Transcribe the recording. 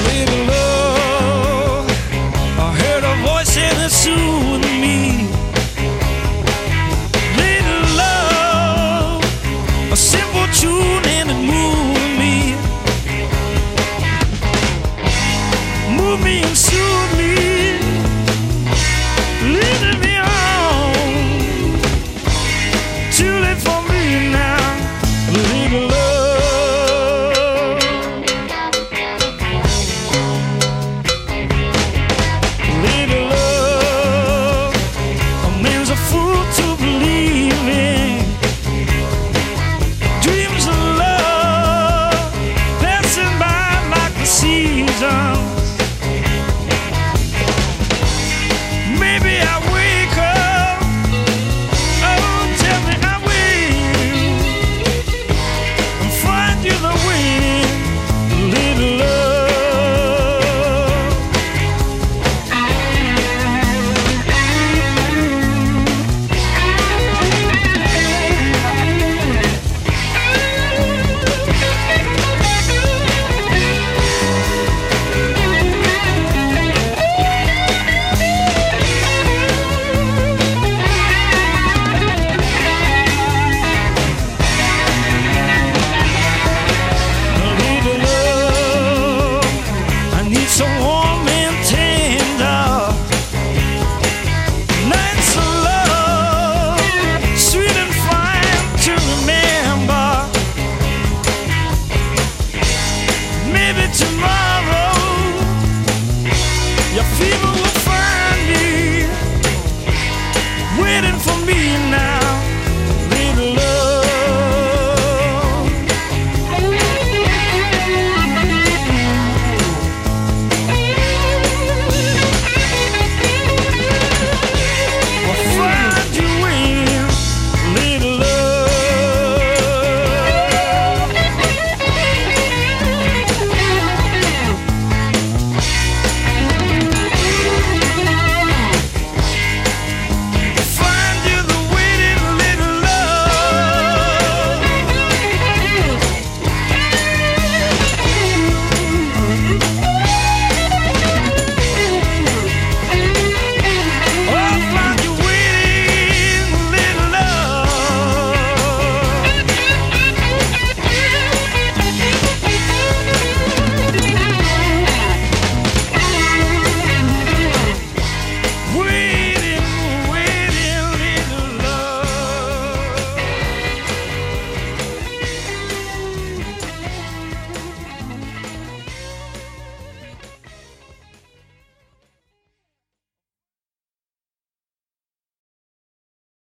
Little love, I heard a voice and it soothed me. Little love, a simple tune and it moved me. Move me and soothe me, leading me on. Too late for me now. Little love, little love, a man's a fool to believe in dreams of love passing by like the seasons. Maybe I will.